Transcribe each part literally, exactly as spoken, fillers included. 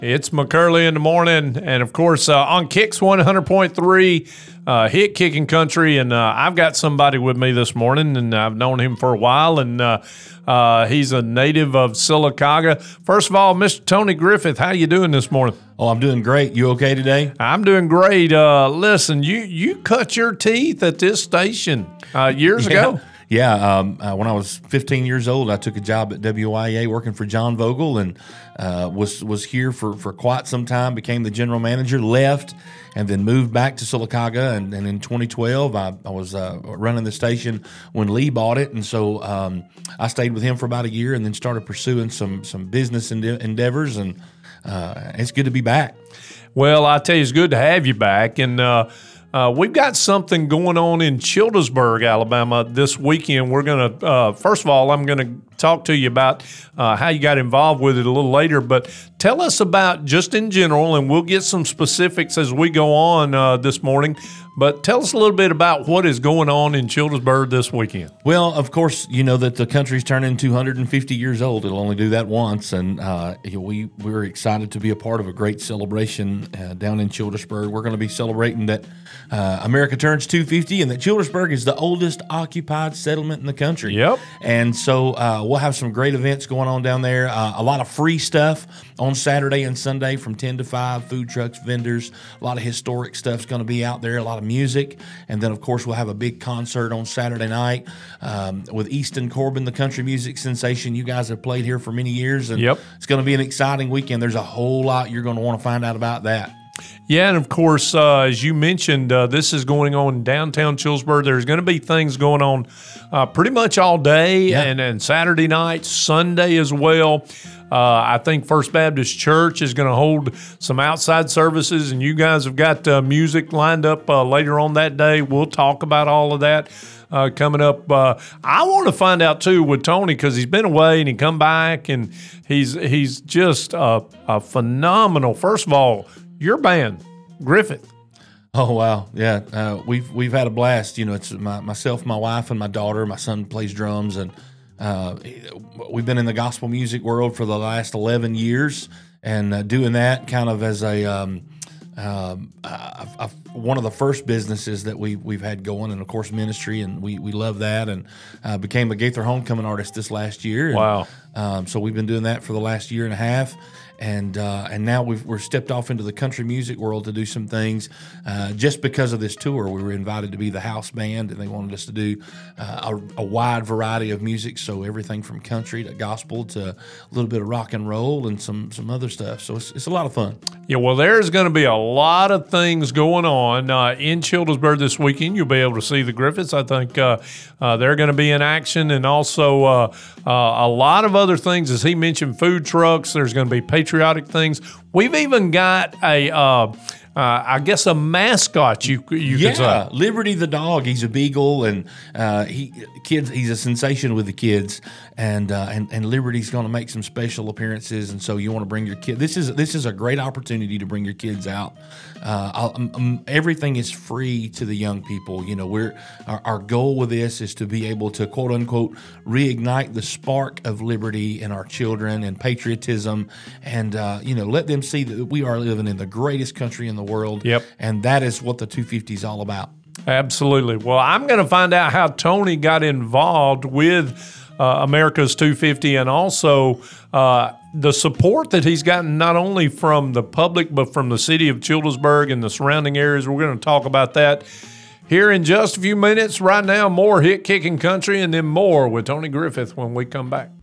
It's McCurley in the morning, and of course uh, on Kicks one hundred point three, uh, Hit Kicking Country, and uh, I've got somebody with me this morning, and I've known him for a while, and uh, uh, he's a native of Sylacauga. First of all, Mister Tony Griffith, how you doing this morning? Oh, I'm doing great. You okay today? I'm doing great. Uh, listen, you you cut your teeth at this station uh, years yeah. ago. Yeah, um, uh, when I was fifteen years old, I took a job at W I A working for John Vogel, and uh, was was here for, for quite some time. Became the general manager, left, and then moved back to Sylacauga. And, and in twenty twelve, I, I was uh, running the station when Lee bought it, and so um, I stayed with him for about a year, and then started pursuing some some business ende- endeavors. And uh, it's good to be back. Well, I tell you, it's good to have you back, and. Uh, Uh, we've got something going on in Childersburg, Alabama this weekend. We're going to, uh, first of all, I'm going to talk to you about uh, how you got involved with it a little later, but tell us about just in general, and we'll get some specifics as we go on uh, this morning, but tell us a little bit about what is going on in Childersburg this weekend. Well, of course, you know that the country's turning two hundred fifty years old. It'll only do that once, and uh, we, we're excited to be a part of a great celebration uh, down in Childersburg. We're going to be celebrating that uh, America turns two hundred fifty, and that Childersburg is the oldest occupied settlement in the country. Yep. And so uh, we'll have some great events going on down there. Uh, a lot of free stuff on Saturday and Sunday from ten to five, food trucks, vendors. A lot of historic stuff's going to be out there, a lot of music. And then, of course, we'll have a big concert on Saturday night um, with Easton Corbin, the country music sensation. You guys have played here for many years, and yep. It's going to be an exciting weekend. There's a whole lot you're going to want to find out about that. Yeah, and of course, uh, as you mentioned, uh, this is going on in downtown Childersburg. There's going to be things going on uh, pretty much all day, yeah. and, and Saturday night, Sunday as well. Uh, I think First Baptist Church is going to hold some outside services, and you guys have got uh, music lined up uh, later on that day. We'll talk about all of that uh, coming up. Uh, I want to find out, too, with Tony, because he's been away and he come back, and he's, he's just a, a phenomenal, first of all, your band, Griffith. Oh wow, yeah, uh, we've we've had a blast. You know, it's my, myself, my wife, and my daughter. My son plays drums, and uh, we've been in the gospel music world for the last eleven years, and uh, doing that kind of as a um, um, uh, uh, one of the first businesses that we we've had going, and of course ministry, and we we love that, and uh, became a Gaither homecoming artist this last year. And, wow! Um, so we've been doing that for the last year and a half. And uh, and now we've, we're stepped off into the country music world to do some things. Uh, just because of this tour, we were invited to be the house band, and they wanted us to do uh, a, a wide variety of music. So everything from country to gospel to a little bit of rock and roll and some some other stuff. So it's, it's a lot of fun. Yeah, well, there's going to be a lot of things going on uh, in Childersburg this weekend. You'll be able to see the Griffiths. I think uh, uh, they're going to be in action, and also uh, uh, a lot of other things. As he mentioned, food trucks. There's going to be patriotic things. We've even got a, uh, uh, I guess, a mascot. You you yeah, could say Liberty the dog. He's a beagle, and uh, he kids. He's a sensation with the kids, and uh, and and Liberty's going to make some special appearances. And so you want to bring your kid. This is this is a great opportunity to bring your kids out. Uh, um, um, everything is free to the young people. You know, we're our, our goal with this is to be able to quote unquote reignite the spark of liberty in our children and patriotism, and uh, you know, let them see that we are living in the greatest country in the world. Yep. And that is what the two fifty is all about. Absolutely. Well, I'm going to find out how Tony got involved with uh, America's two fifty, and also uh, the support that he's gotten not only from the public but from the city of Childersburg and the surrounding areas. We're going to talk about that here in just a few minutes. Right now, more Hit Kicking Country, and then more with Tony Griffith when we come back.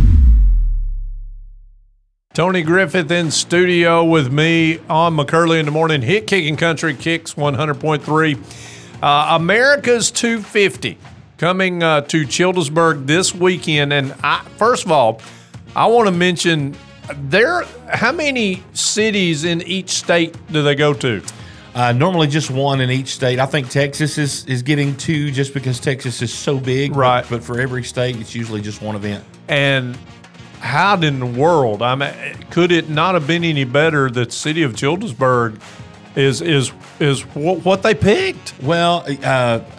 Tony Griffith in studio with me on McCurley in the morning. Hit Kicking Country, Kicks one hundred point three. Uh, America's two fifty coming uh, to Childersburg this weekend. And I, first of all, I want to mention there. How many cities in each state do they go to? Uh, normally just one in each state. I think Texas is, is getting two just because Texas is so big. Right. But, but for every state, it's usually just one event. And how in the world, I mean, could it not have been any better that the city of Childersburg is is is what they picked? Well, uh,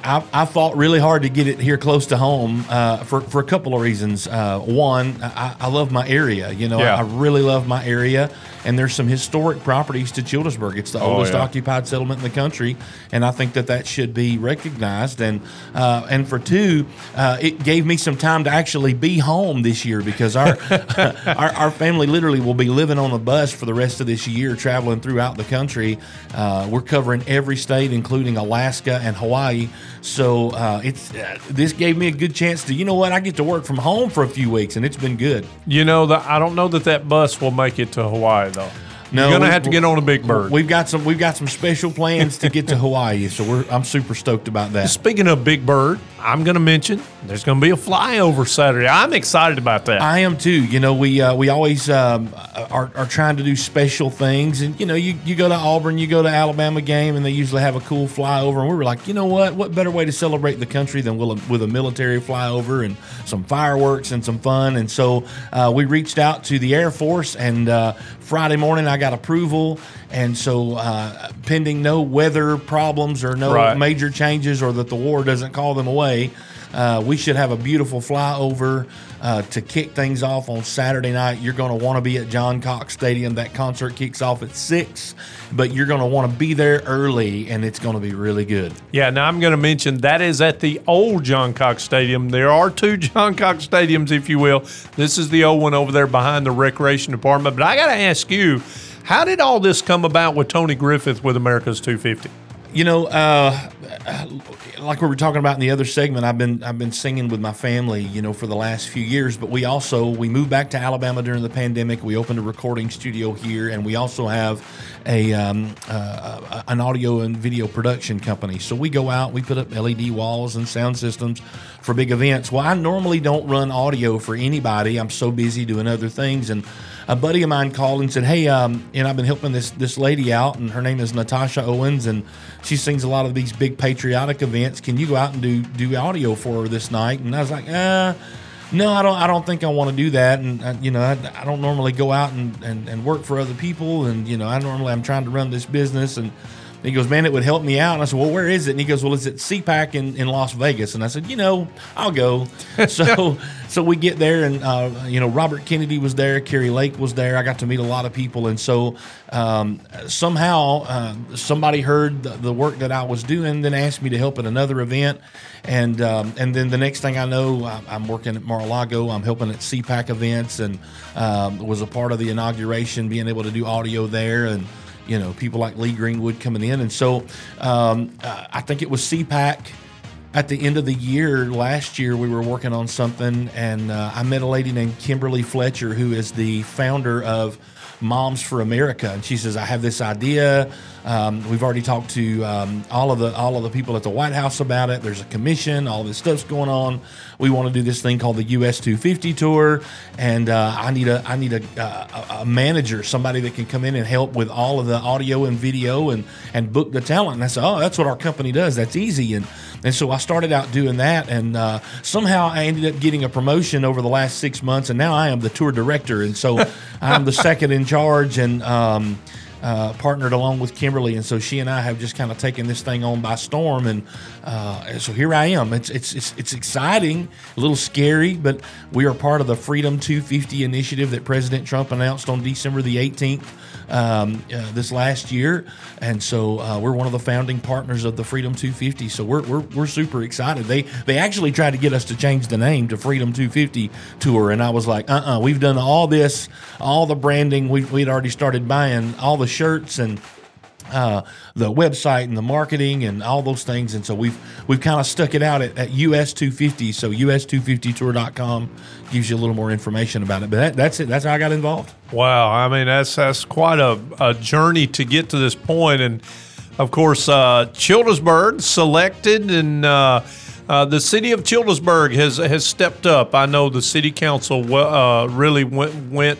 I, I fought really hard to get it here close to home uh, for, for a couple of reasons. Uh, one, I, I love my area. You know, Yeah. I, I really love my area, and there's some historic properties to Childersburg. It's the Oh, oldest yeah. occupied settlement in the country, and I think that that should be recognized. And uh, and for two, uh, it gave me some time to actually be home this year because our, our our family literally will be living on a bus for the rest of this year, traveling throughout the country. Uh, we're covering every state, including Alaska and Hawaii. So uh, it's uh, this gave me a good chance to, you know what, I get to work from home for a few weeks, and it's been good. You know, the, I don't know that that bus will make it to Hawaii, though. No, You're going to we- have to get on a big bird. We've got some we've got some special plans to get to Hawaii, so we're I'm super stoked about that. Speaking of Big Bird, I'm going to mention there's going to be a flyover Saturday. I'm excited about that. I am too. You know, we uh, we always um, are, are trying to do special things, and you know, you, you go to Auburn, you go to Alabama game, and they usually have a cool flyover. And we were like, you know what? What better way to celebrate the country than with a, with a military flyover and some fireworks and some fun? And so uh, we reached out to the Air Force, and uh, Friday morning I got approval, and so uh, pending no weather problems or no Right. major changes, or that the war doesn't call them away. Uh, we should have a beautiful flyover uh, to kick things off on Saturday night. You're going to want to be at John Cox Stadium. That concert kicks off at six, but you're going to want to be there early, and it's going to be really good. Yeah, now I'm going to mention that is at the old John Cox Stadium. There are two John Cox Stadiums, if you will. This is the old one over there behind the recreation department. But I got to ask you, how did all this come about with Tony Griffith with America's two fifty? You know, uh, like we were talking about in the other segment, I've been I've been singing with my family, you know, for the last few years. But we also we moved back to Alabama during the pandemic. We opened a recording studio here, and we also have a um, uh, an audio and video production company. So we go out, we put up L E D walls and sound systems for big events. Well, I normally don't run audio for anybody. I'm so busy doing other things. And a buddy of mine called and said, "Hey, um, and I've been helping this this lady out, and her name is Natasha Owens, and she sings a lot of these big patriotic events. Can you go out and do do audio for her this night?" And I was like, "Uh, no, I don't. I don't think I want to do that. And uh, you know, I, I don't normally go out and, and, and work for other people. And you know, I normally I'm trying to run this business." And he goes, "Man, it would help me out." And I said, "Well, where is it?" And he goes, "Well, it's at C PAC in, in Las Vegas." And I said, "You know, I'll go." so so we get there, and uh, you know, Robert Kennedy was there, Carrie Lake was there. I got to meet a lot of people, and so um, somehow uh, somebody heard the, the work that I was doing, then asked me to help at another event. And um, and then the next thing I know, I'm, I'm working at Mar-a-Lago. I'm helping at C PAC events, and um, was a part of the inauguration, being able to do audio there, and you know, people like Lee Greenwood coming in. And so um, uh, I think it was C PAC at the end of the year, last year, we were working on something, and uh, I met a lady named Kimberly Fletcher, who is the founder of Moms for America. And she says, "I have this idea. Um, we've already talked to um, all of the all of the people at the White House about it. There's a commission. All this stuff's going on. We want to do this thing called the U S two fifty tour, and uh, I need a I need a, a, a manager, somebody that can come in and help with all of the audio and video and and book the talent." And I said, "Oh, that's what our company does. That's easy." And and so I started out doing that, and uh, somehow I ended up getting a promotion over the last six months, and now I am the tour director, and so I'm the second in charge, and um, uh, partnered along with Kimberly, and so she and I have just kind of taken this thing on by storm, and uh, so here I am. It's, it's it's it's exciting, a little scary, but we are part of the Freedom two fifty initiative that President Trump announced on December the eighteenth. Um, uh, this last year, and so uh, we're one of the founding partners of the Freedom two fifty. So we're we're we're super excited. They they actually tried to get us to change the name to Freedom two fifty Tour, and I was like, uh uh-uh, uh, we've done all this, all the branding. We we'd already started buying all the shirts and uh, the website and the marketing and all those things, and so we've we've kind of stuck it out at, at U S two fifty. So U S two fifty tour dot com gives you a little more information about it. But that, that's it. That's how I got involved. Wow, I mean that's that's quite a, a journey to get to this point, and of course, uh, Childersburg selected, and uh, uh, the city of Childersburg has has stepped up. I know the city council uh, really went went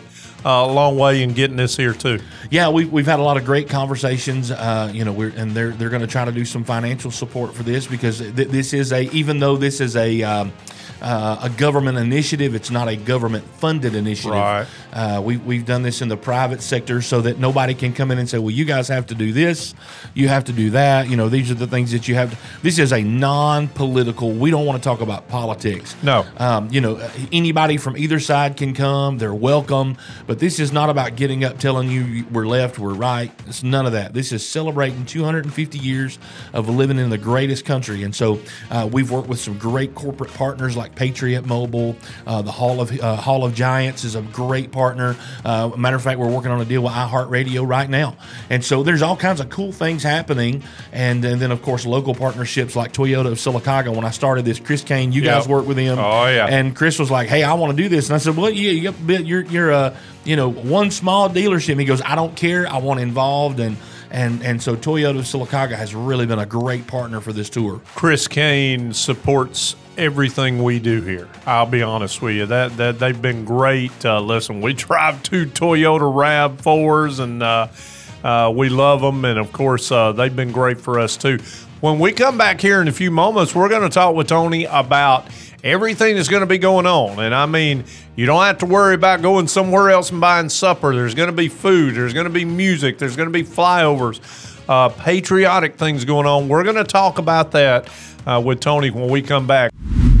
a long way in getting this here too. Yeah, we, we've had a lot of great conversations. Uh, you know, we're and they're they're going to try to do some financial support for this because th- this is a even though this is a um, uh, a government initiative, it's not a government funded initiative. Right. Uh, we we've done this in the private sector so that nobody can come in and say, well, you guys have to do this, you have to do that. You know, these are the things that you have to. This is a non-political. We don't want to talk about politics. No. Um, you know, anybody from either side can come. They're welcome. But this is not about getting up telling you we're left, we're right. It's none of that. This is celebrating two hundred fifty years of living in the greatest country. And so uh, we've worked with some great corporate partners like Patriot Mobile. Uh, the Hall of uh, Hall of Giants is a great partner. Uh, matter of fact, we're working on a deal with iHeartRadio right now. And so there's all kinds of cool things happening. And, and then, of course, local partnerships like Toyota of Sylacauga. When I started this, Chris Kane, you Yep. guys work with him. Oh, yeah. And Chris was like, hey, I want to do this. And I said, well, yeah, you got, you're, you're uh, you know, one small dealership. He goes, I don't care. I want involved. And And and so Toyota of Sylacauga has really been a great partner for this tour. Chris Kane supports everything we do here. I'll be honest with you. That that they've been great. Uh, listen, we drive two Toyota RAV fours, and uh, uh, we love them. And of course, uh, they've been great for us too. When we come back here in a few moments, we're going to talk with Tony about everything that's going to be going on. And I mean, you don't have to worry about going somewhere else and buying supper. There's going to be food. There's going to be music. There's going to be flyovers, uh, patriotic things going on. We're going to talk about that uh, with Tony when we come back.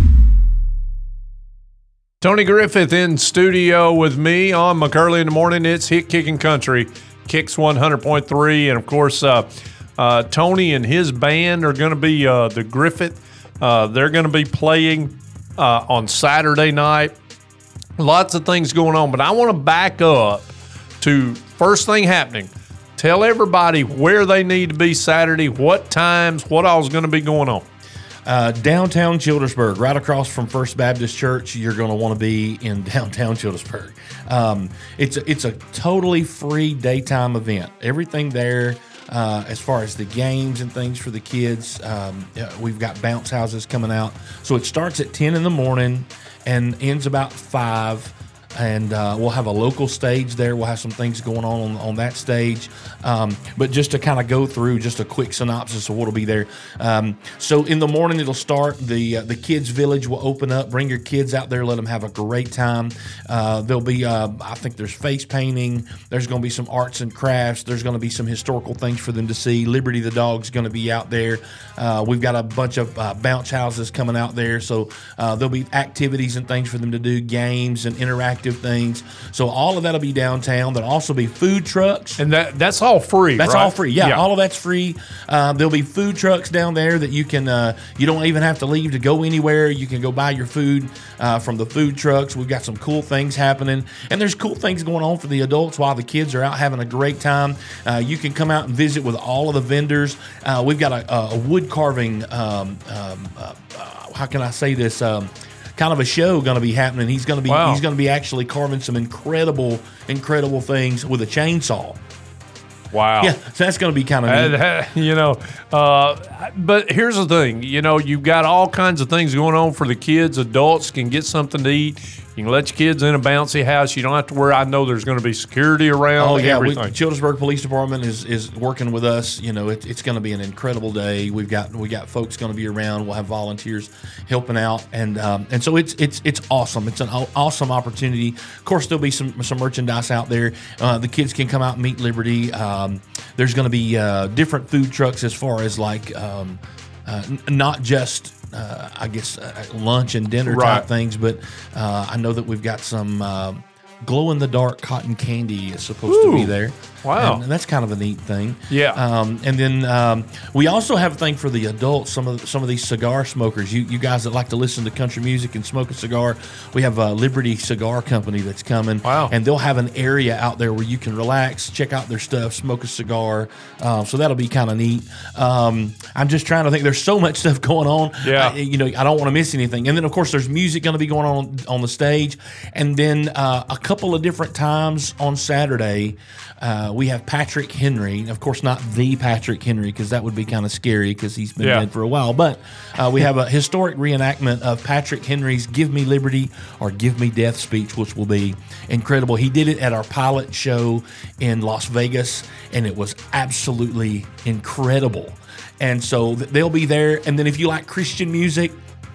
Tony Griffith in studio with me on McCurley in the Morning. It's Hit Kicking Country, Kicks one hundred point three. And, of course, uh, uh, Tony and his band are going to be uh, the Griffith. Uh, they're going to be playing uh, on Saturday night. Lots of things going on, but I want to back up to first thing happening. Tell everybody where they need to be Saturday, what times, what all's going to be going on. Uh, downtown Childersburg, right across from First Baptist Church, you're going to want to be in downtown Childersburg. Um, it's a, it's a totally free daytime event. Everything there. Uh, as far as the games and things for the kids, um, we've got bounce houses coming out. So it starts at ten in the morning and ends about five. And uh, we'll have a local stage there. We'll have some things going on on, on that stage. Um, but just to kind of go through just a quick synopsis of what'll be there. Um, so in the morning it'll start. The uh, the kids' village will open up. Bring your kids out there. Let them have a great time. Uh, there'll be, uh, I think there's face painting. There's going to be some arts and crafts. There's going to be some historical things for them to see. Liberty the dog's going to be out there. Uh, we've got a bunch of uh, bounce houses coming out there. So uh, there'll be activities and things for them to do, games and interactive things. So all of that'll be downtown. There'll also be food trucks. And that that's all free, That's right? all free. Yeah, yeah, all of that's free. Um, there'll be food trucks down there that you can, uh, you don't even have to leave to go anywhere. You can go buy your food uh, from the food trucks. We've got some cool things happening. And there's cool things going on for the adults while the kids are out having a great time. Uh, you can come out and visit with all of the vendors. Uh, we've got a, a wood carving, um, um, uh, uh, how can I say this? Um, kind of a show going to be happening. He's going to be Wow. he's going to be actually carving some incredible, incredible things with a chainsaw. Wow. Yeah, so that's going to be kind of neat. Uh, you know, uh, but here's the thing. You know, you've got all kinds of things going on for the kids. Adults can get something to eat. You can let your kids in a bouncy house. You don't have to worry. I know there's going to be security around. Oh yeah, we, everything. Childersburg Police Department is, is working with us. You know, it, it's going to be an incredible day. We've got we got folks going to be around. We'll have volunteers helping out, and um, and so it's it's it's awesome. It's an awesome opportunity. Of course, there'll be some some merchandise out there. Uh, the kids can come out and meet Liberty. Um, there's going to be uh, different food trucks as far as like um, uh, n- not just. Uh, I guess uh, lunch and dinner Right. type things, but uh, I know that we've got some uh, glow in the dark cotton candy is supposed Ooh. to be there. Wow. And that's kind of a neat thing. Yeah. Um, and then um, we also have a thing for the adults. Some of some of these cigar smokers, you you guys that like to listen to country music and smoke a cigar, we have a Liberty Cigar Company that's coming. Wow. And they'll have an area out there where you can relax, check out their stuff, smoke a cigar. Um, so that'll be kind of neat. Um, I'm just trying to think. There's so much stuff going on. Yeah. I, you know, I don't want to miss anything. And then of course there's music going to be going on on the stage, and then uh, a couple of different times on Saturday. Uh, we have Patrick Henry, of course, not the Patrick Henry, because that would be kind of scary because he's been Yeah. dead for a while. But uh, we have a historic reenactment of Patrick Henry's "Give Me Liberty" or "Give Me Death" speech, which will be incredible. He did it at our pilot show in Las Vegas, and it was absolutely incredible. And so th- they'll be there. And then if you like Christian music,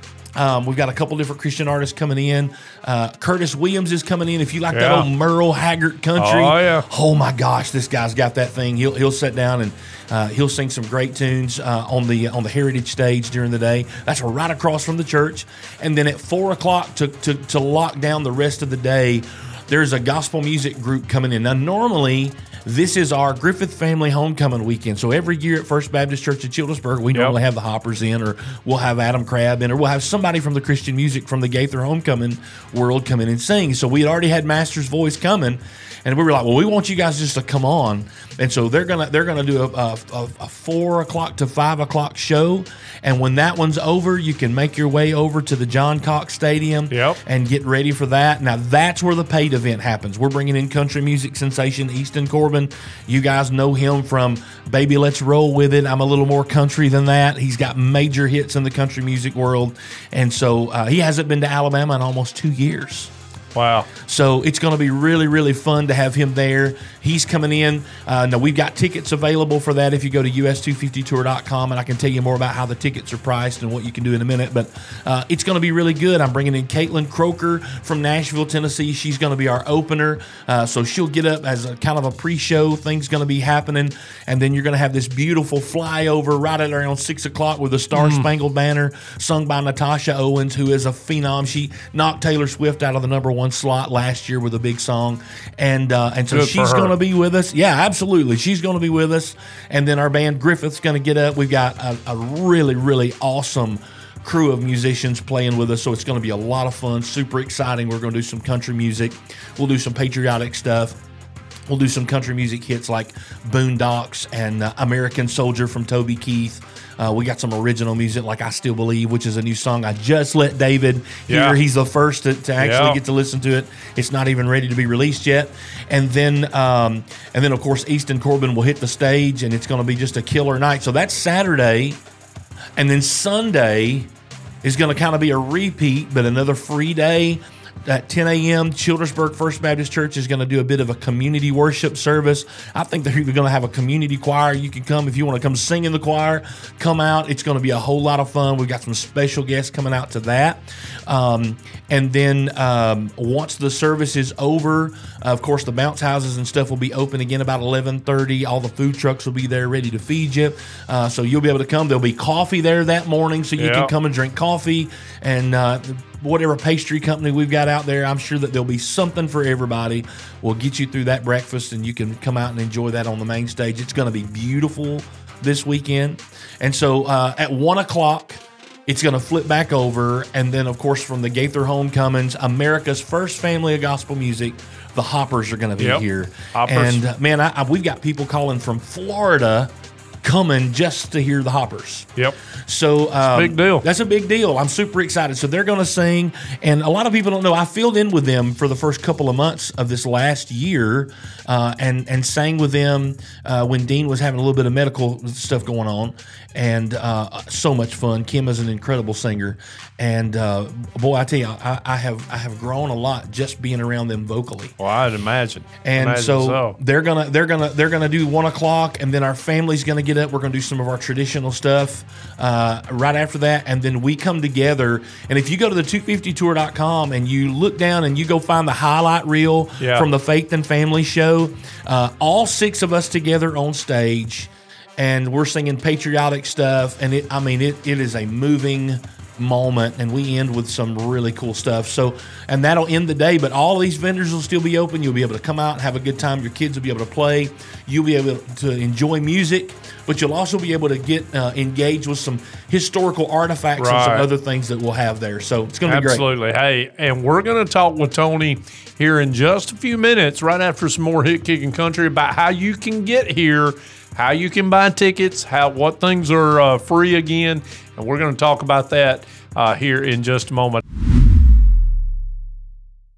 Um, we've got a couple different Christian artists coming in. Uh, Curtis Williams is coming in. If you like that Yeah. old Merle Haggard country, Oh, yeah. oh my gosh, this guy's got that thing. He'll he'll sit down and uh, he'll sing some great tunes uh, on the on the Heritage stage during the day. That's right across from the church. And then at four o'clock to to to lock down the rest of the day, there's a gospel music group coming in. Now, normally, this is our Griffith Family Homecoming weekend. So every year at First Baptist Church of Childersburg, we Yep. normally have the Hoppers in, or we'll have Adam Crabb in, or we'll have somebody from the Christian music from the Gaither Homecoming world come in and sing. So we had already had Master's Voice coming, and we were like, well, we want you guys just to come on. And so they're gonna they're gonna do a, a, a four o'clock to five o'clock show, and when that one's over, you can make your way over to the John Cox Stadium Yep. and get ready for that. Now that's where the paid event happens. We're bringing in country music sensation Easton Corbin. You guys know him from Baby Let's Roll With It. I'm a little more country than that. He's got major hits in the country music world, and so uh, he hasn't been to Alabama in almost two years. Wow. So it's going to be really, really fun to have him there. He's coming in. Uh, now, we've got tickets available for that if you go to U S two fifty tour dot com, and I can tell you more about how the tickets are priced and what you can do in a minute. But uh, it's going to be really good. I'm bringing in Caitlin Croker from Nashville, Tennessee. She's going to be our opener. Uh, so she'll get up as a kind of a pre-show. Things going to be happening. And then you're going to have this beautiful flyover right at around six o'clock with the Star Spangled Banner sung by Natasha Owens, who is a phenom. She knocked Taylor Swift out of the number one slot last year with a big song, and uh, and so Good for she's her. going to be with us. Yeah, absolutely, she's going to be with us. And then our band Griffith's going to get up. We've got a, a really really awesome crew of musicians playing with us, so it's going to be a lot of fun, super exciting. We're going to do some country music. We'll do some patriotic stuff. We'll do some country music hits like Boondocks and uh, American Soldier from Toby Keith. Uh, we got some original music like I Still Believe, which is a new song I just let David hear. Yeah. He's the first to, to actually Yeah. get to listen to it. It's not even ready to be released yet. And then, um, and then of course, Easton Corbin will hit the stage, and it's going to be just a killer night. So that's Saturday. And then Sunday is going to kind of be a repeat, but another free day. At ten a.m., Childersburg First Baptist Church is going to do a bit of a community worship service. I think they're even going to have a community choir. You can come if you want to come sing in the choir. Come out. It's going to be a whole lot of fun. We've got some special guests coming out to that. Um, and then um, once the service is over, uh, of course, the bounce houses and stuff will be open again about eleven thirty. All the food trucks will be there ready to feed you. Uh, so you'll be able to come. There'll be coffee there that morning, so you Yeah. can come and drink coffee. And uh, whatever pastry company we've got out there, I'm sure that there'll be something for everybody. We'll get you through that breakfast, and you can come out and enjoy that on the main stage. It's going to be beautiful this weekend. And so uh, at one o'clock, it's going to flip back over. And then, of course, from the Gaither Homecomings, America's first family of gospel music, the Hoppers are going to be Yep. here. Hoppers. And, uh, man, I, I, we've got people calling from Florida coming just to hear the Hoppers. Yep. So um, big deal. That's a big deal. I'm super excited. So they're going to sing, and a lot of people don't know. I filled in with them for the first couple of months of this last year, uh, and and sang with them uh, when Dean was having a little bit of medical stuff going on, and uh, so much fun. Kim is an incredible singer, and uh, boy, I tell you, I, I have I have grown a lot just being around them vocally. Well, I'd imagine. And Imagine so, so. they're gonna they're gonna they're gonna do one o'clock, and then our family's gonna get up. We're gonna do some of our traditional stuff uh, right after that, and then we come together. And if you go to the two fifty tour dot com and you look down and you go find the highlight reel Yeah. from the Faith and Family show, uh, all six of us together on stage, and we're singing patriotic stuff. And it, I mean, it it is a moving moment, and we end with some really cool stuff. So, and that'll end the day, but all these vendors will still be open. You'll be able to come out and have a good time. Your kids will be able to play. You'll be able to enjoy music, but you'll also be able to get uh, engaged with some historical artifacts and some Right. other things that we'll have there. So it's going to be great. Absolutely. Hey, and we're going to talk with Tony here in just a few minutes, right after some more Hit Kicking Country, about how you can get here, how you can buy tickets, how what things are uh, free again, and we're going to talk about that uh, here in just a moment.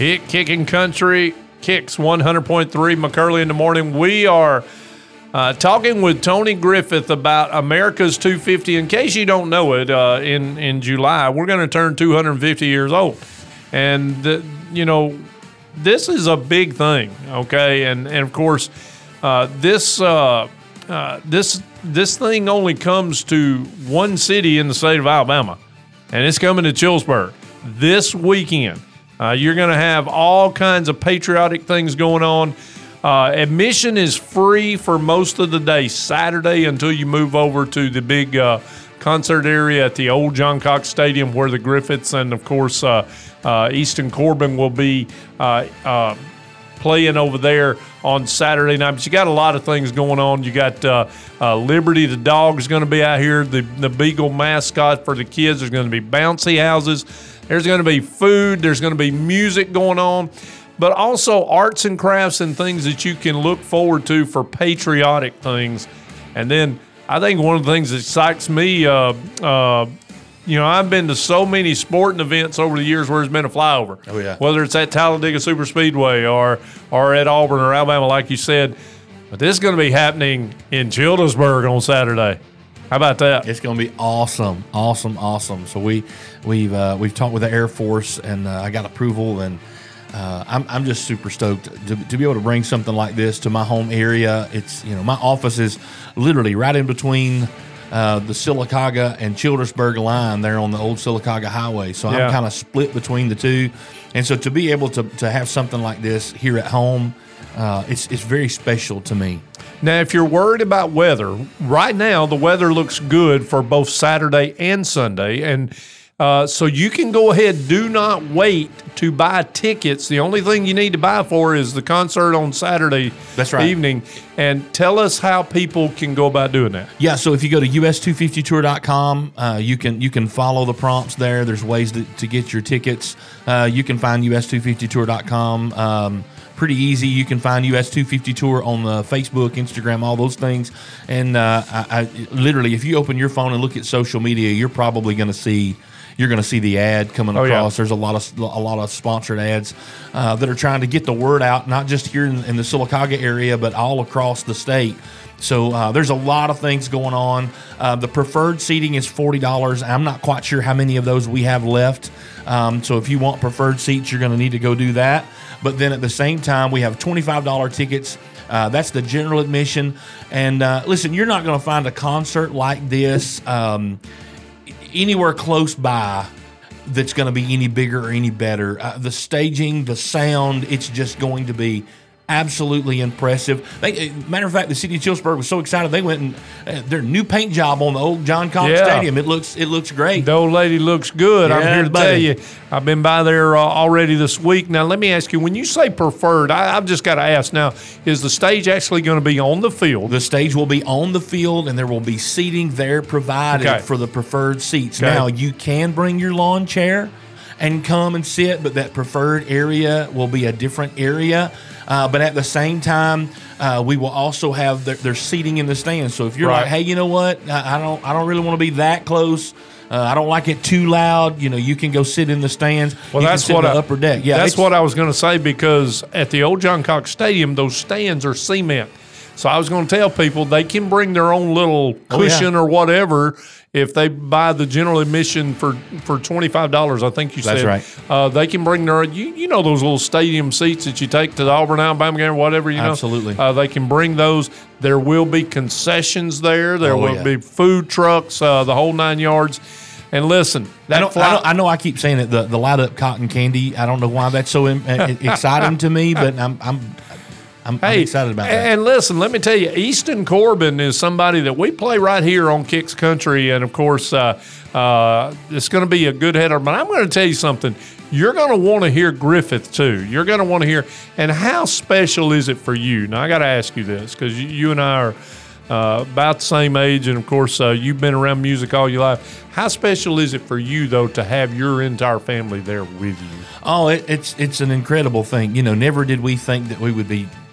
Hit Kicking Country, Kicks one hundred point three, McCurley in the morning. We are uh, talking with Tony Griffith about America's two fifty. In case you don't know it, uh, in, in July, we're going to turn two hundred fifty years old. And, uh, you know, this is a big thing, okay? And, and of course, uh, this uh, uh, this this thing only comes to one city in the state of Alabama, and it's coming to Chillsburg this weekend. Uh, you're going to have all kinds of patriotic things going on. Uh, admission is free for most of the day, Saturday, until you move over to the big uh, concert area at the old John Cox Stadium, where the Griffiths and, of course, uh, uh, Easton Corbin will be uh, uh, playing over there on Saturday night. But you got a lot of things going on. You got uh, uh, Liberty the dog is going to be out here, the, the Beagle mascot for the kids. There's going to be bouncy houses. There's going to be food. There's going to be music going on, but also arts and crafts and things that you can look forward to for patriotic things. And then I think one of the things that excites me, uh, uh, you know, I've been to so many sporting events over the years where there's been a flyover. Oh, yeah. Whether it's at Talladega Superspeedway or, or at Auburn or Alabama, like you said. But this is going to be happening in Childersburg on Saturday. How about that? It's going to be awesome, awesome, awesome. So we we've uh, we've talked with the Air Force, and uh, I got approval, and uh, I'm I'm just super stoked to, to be able to bring something like this to my home area. It's you know my office is literally right in between uh, the Sylacauga and Childersburg line there on the old Sylacauga Highway. So Yeah. I'm kind of split between the two, and so to be able to to have something like this here at home, uh, it's it's very special to me. Now, if you're worried about weather, right now the weather looks good for both Saturday and Sunday. And uh, so you can go ahead. Do not wait to buy tickets. The only thing you need to buy for is the concert on Saturday That's right. evening. And tell us how people can go about doing that. Yeah, so if you go to U S two fifty tour dot com, uh, you can you can follow the prompts there. There's ways to, to get your tickets. Uh, you can find U S two fifty tour dot com. Um, pretty easy. You can find U S two fifty Tour on the Facebook, Instagram, all those things. And uh, I, I literally, if you open your phone and look at social media, you're probably going to see you're going to see the ad coming Oh, yeah. across. There's a lot of a lot of sponsored ads uh, that are trying to get the word out, not just here in, in the Sylacauga area, but all across the state. So uh, there's a lot of things going on. Uh, the preferred seating is forty dollars. I'm not quite sure how many of those we have left. Um, so if you want preferred seats, you're going to need to go do that. But then at the same time, we have twenty-five dollars tickets. Uh, that's the general admission. And uh, listen, you're not going to find a concert like this um, anywhere close by that's going to be any bigger or any better. Uh, the staging, the sound, it's just going to be absolutely impressive. They, matter of fact, the city of Chillsburg was so excited they went and uh, their new paint job on the old John Cox Yeah. Stadium. It looks it looks great. The old lady looks good. I'm Yeah, here to buddy. tell you, I've been by there uh, already this week. Now, let me ask you, when you say preferred, I, I've just got to ask now, is the stage actually going to be on the field? The stage will be on the field, and there will be seating there provided Okay. for the preferred seats. Okay. Now, you can bring your lawn chair and come and sit, but that preferred area will be a different area. Uh, but at the same time, uh, we will also have their, their seating in the stands. So if you're Right. like, hey, you know what, I, I don't, I don't really want to be that close. Uh, I don't like it too loud. You know, you can go sit in the stands. Well, you that's can sit what in the I, upper deck. Yeah, that's it's- what I was going to say, because at the old John Cox Stadium, those stands are cement. So I was going to tell people they can bring their own little Oh, yeah. cushion or whatever if they buy the general admission for, for twenty-five dollars. I think you That's said. right. Uh, they can bring their you, you know those little stadium seats that you take to the Auburn Alabama game or whatever. You know, Absolutely. Uh, they can bring those. There will be concessions there. There Oh, will yeah. be food trucks, uh, the whole nine yards. And listen, that I know, fly- I, know, I know I keep saying it, the, the light up cotton candy. I don't know why that's so im- uh, exciting to me, but I'm I'm, I'm, I'm excited about that. And listen, let me tell you, Easton Corbin is somebody that we play right here on Kicks Country. And, of course, uh, uh, it's going to be a good header. But I'm going to tell you something. You're going to want to hear Griffith, too. You're going to want to hear. And how special is it for you? Now, I got to ask you this, because you, you and I are uh, about the same age. And, of course, uh, you've been around music all your life. How special is it for you, though, to have your entire family there with you? Oh, it, it's it's an incredible thing. You know, never did we think that we would be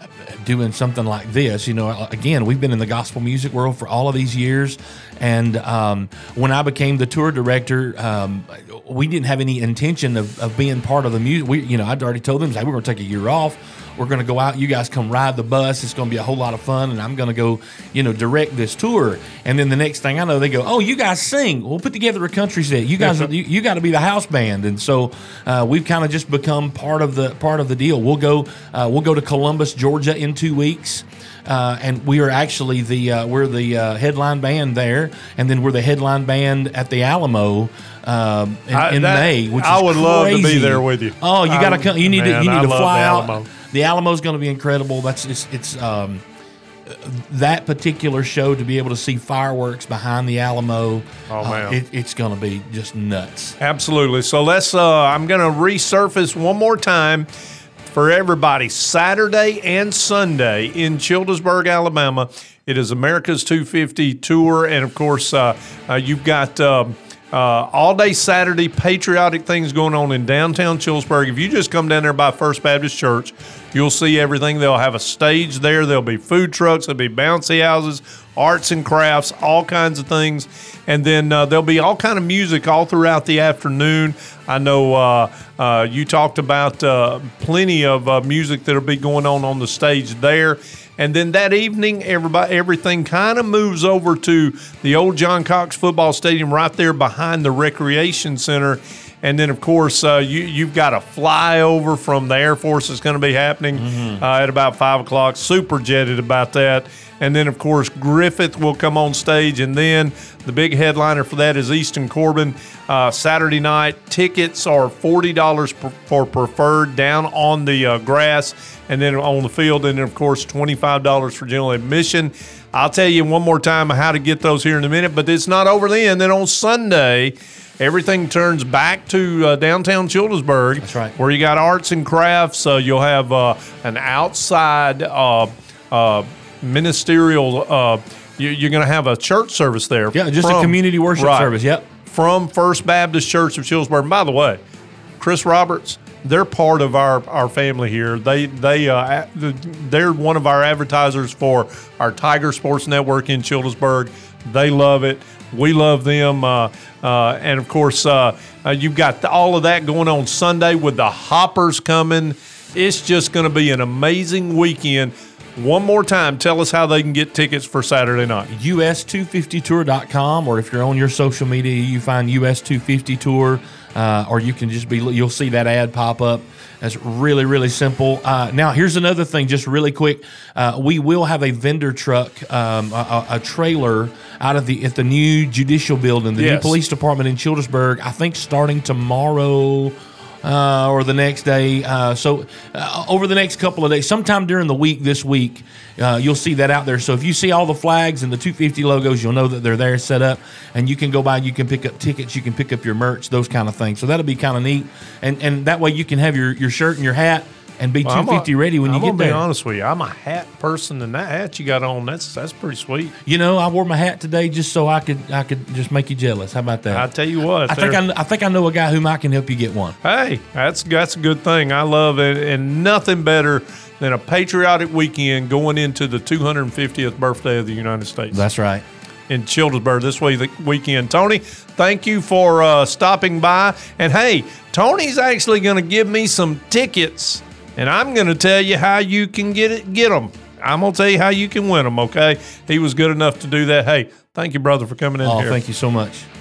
doing something like this. You know, again, we've been in the gospel music world for all of these years, and um, when I became the tour director, um, we didn't have any intention of, of being part of the music. We, you know, I'd already told them, hey, we're going to take a year off. We're going to go out. You guys come ride the bus. It's going to be a whole lot of fun, and I'm going to go, you know, direct this tour. And then the next thing I know, they go, "Oh, you guys sing. We'll put together a country set. You guys, you, you got to be the house band." And so uh, we've kind of just become part of the part of the deal. We'll go, uh, we'll go to Columbus, Georgia, in two weeks. Uh, and we are actually the uh, we're the uh, headline band there, and then we're the headline band at the Alamo um, in, I, in that, May. Which I is would crazy. love to be there with you. Oh, you got to come. You need man, to. You need I to love fly the out. Alamo. The Alamo is going to be incredible. That's it's, it's um, that particular show, to be able to see fireworks behind the Alamo. Oh man, uh, it, it's going to be just nuts. Absolutely. So let's. Uh, I'm going to resurface one more time for everybody. Saturday and Sunday in Childersburg, Alabama. It is America's two fifty tour, and of course, uh, uh, you've got. Um, Uh, all day Saturday, patriotic things going on in downtown Childersburg. If you just come down there by First Baptist Church, you'll see everything. They'll have a stage there. There'll be food trucks. There'll be bouncy houses, arts and crafts, all kinds of things. And then uh, there'll be all kind of music all throughout the afternoon. I know uh, uh, you talked about uh, plenty of uh, music that'll be going on on the stage there. And then that evening, everybody, everything kind of moves over to the old John Cox football stadium right there behind the recreation center. And then, of course, uh, you, you've got a flyover from the Air Force that's going to be happening mm-hmm. uh, at about five o'clock. Super jetted about that. And then, of course, Griffith will come on stage. And then the big headliner for that is Easton Corbin. Uh, Saturday night, tickets are forty dollars per, for preferred down on the uh, grass and then on the field. And then, of course, twenty-five dollars for general admission. I'll tell you one more time how to get those here in a minute, but it's not over then. Then on Sunday, everything turns back to uh, downtown Childersburg. That's right. Where you got arts and crafts. Uh, you'll have uh, an outside uh, uh, ministerial uh, you, you're going to have a church service there. Yeah, just from, a community worship right, service. Yep. From First Baptist Church of Childersburg. And by the way, Chris Roberts, they're part of our, our family here. They they uh, they're one of our advertisers for our Tiger Sports Network in Childersburg. They love it. We love them. Uh, uh, and of course, uh, uh, you've got all of that going on Sunday with the Hoppers coming. It's just going to be an amazing weekend. One more time, tell us how they can get tickets for Saturday night. U S two fifty tour dot com, or if you're on your social media, you find U S two fifty tour, uh, or you can just be, you'll see that ad pop up. That's really, really simple. Uh, now, here's another thing, just really quick. Uh, we will have a vendor truck, um, a, a trailer out of the at the new judicial building, the yes. new police department in Childersburg. I think starting tomorrow. Uh, or the next day. Uh, so uh, over the next couple of days, sometime during the week this week, uh, you'll see that out there. So if you see all the flags and the two fifty logos, you'll know that they're there set up, and you can go by and you can pick up tickets, you can pick up your merch, those kind of things. So that'll be kind of neat. And and that way you can have your, your shirt and your hat and be well, two fifty ready when I'm you get there. I'm going to be honest with you. I'm a hat person, and that hat you got on, that's that's pretty sweet. You know, I wore my hat today just so I could I could just make you jealous. How about that? I tell you what. I think I, I think I know a guy who might can help you get one. Hey, that's that's a good thing. I love it, and nothing better than a patriotic weekend going into the two hundred fiftieth birthday of the United States. That's right. In Childersburg this weekend. Tony, thank you for uh, stopping by. And hey, Tony's actually going to give me some tickets, and I'm going to tell you how you can get it, get them. I'm going to tell you how you can win them, okay? He was good enough to do that. Hey, thank you, brother, for coming in oh, here. Thank you so much.